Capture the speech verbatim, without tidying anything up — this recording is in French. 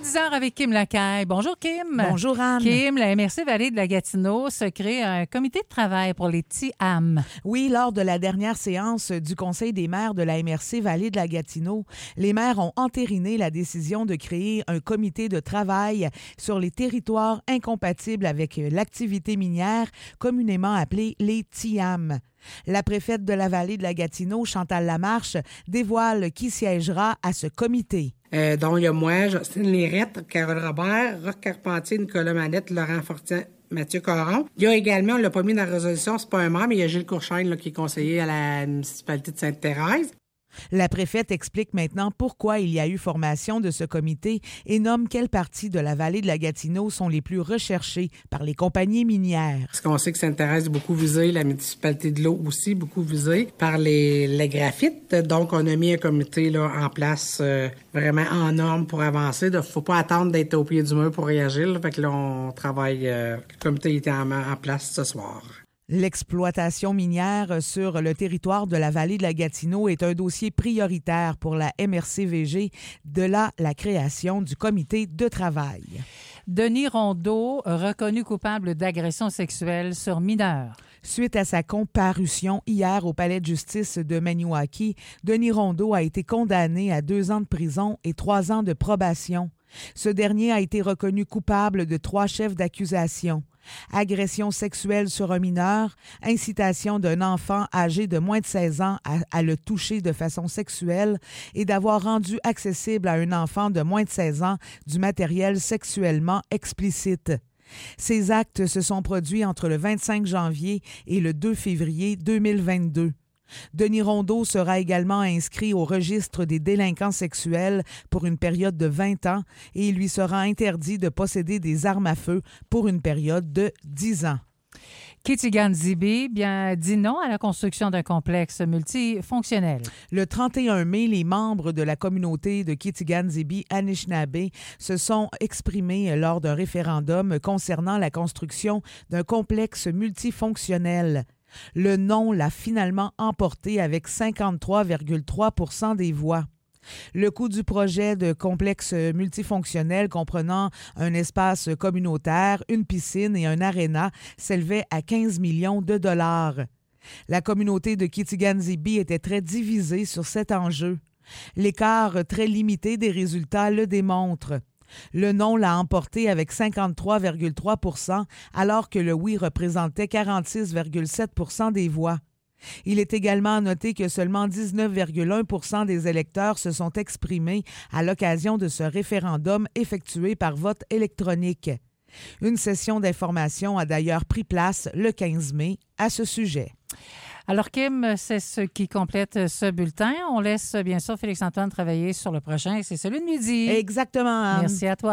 dix heures avec Kim Lacaille. Bonjour, Kim. Bonjour, Anne. Kim, la M R C Vallée de la Gatineau se crée un comité de travail pour les T I A M. Oui, lors de la dernière séance du Conseil des maires de la M R C Vallée de la Gatineau, les maires ont entériné la décision de créer un comité de travail sur les territoires incompatibles avec l'activité minière, communément appelée les T I A M. La préfète de la Vallée de la Gatineau, Chantal Lamarche, dévoile qui siégera à ce comité. Euh, dont il y a moi, Justine Lérette, Carole Robert, Roch Carpentier, Nicolas Manette, Laurent Fortin, Mathieu Caron. Il y a également, on l'a pas mis dans la résolution, c'est pas un membre, mais il y a Gilles Courchaine là, qui est conseiller à la municipalité de Sainte-Thérèse. La préfète explique maintenant pourquoi il y a eu formation de ce comité et nomme quelles parties de la vallée de la Gatineau sont les plus recherchées par les compagnies minières. Parce qu'on sait que Sainte-Thérèse est beaucoup visée, la municipalité de l'eau aussi beaucoup visée par les, les graphites. Donc, on a mis un comité là, en place euh, vraiment en norme pour avancer. Il ne faut pas attendre d'être au pied du mur pour réagir. Là. Fait que là, on travaille. Euh, le comité était en, en place ce soir. L'exploitation minière sur le territoire de la vallée de la Gatineau est un dossier prioritaire pour la M R C V G, de là la création du comité de travail. Denis Rondeau, reconnu coupable d'agression sexuelle sur mineur. Suite à sa comparution hier au palais de justice de Maniwaki, Denis Rondeau a été condamné à deux ans de prison et trois ans de probation. Ce dernier a été reconnu coupable de trois chefs d'accusation. Agression sexuelle sur un mineur, incitation d'un enfant âgé de moins de seize ans à, à le toucher de façon sexuelle et d'avoir rendu accessible à un enfant de moins de seize ans du matériel sexuellement explicite. Ces actes se sont produits entre le vingt-cinq janvier et le deux février deux mille vingt-deux. Denis Rondeau sera également inscrit au registre des délinquants sexuels pour une période de vingt ans et il lui sera interdit de posséder des armes à feu pour une période de dix ans. Kitigan-Zibi bien dit non à la construction d'un complexe multifonctionnel. Le trente et un mai, les membres de la communauté de Kitigan-Zibi Anishinaabe se sont exprimés lors d'un référendum concernant la construction d'un complexe multifonctionnel. Le non l'a finalement emporté avec cinquante-trois virgule trois pour cent des voix. Le coût du projet de complexe multifonctionnel comprenant un espace communautaire, une piscine et un aréna s'élevait à quinze millions de dollars. La communauté de Kitigan-Zibi était très divisée sur cet enjeu. L'écart très limité des résultats le démontre. Le non l'a emporté avec cinquante-trois virgule trois pour cent alors que le oui représentait quarante-six virgule sept pour cent des voix. Il est également noté que seulement dix-neuf virgule un pour cent des électeurs se sont exprimés à l'occasion de ce référendum effectué par vote électronique. Une session d'information a d'ailleurs pris place le quinze mai à ce sujet. Alors, Kim, c'est ce qui complète ce bulletin. On laisse bien sûr Félix-Antoine travailler sur le prochain. C'est celui de midi. Exactement, Anne. Merci à toi.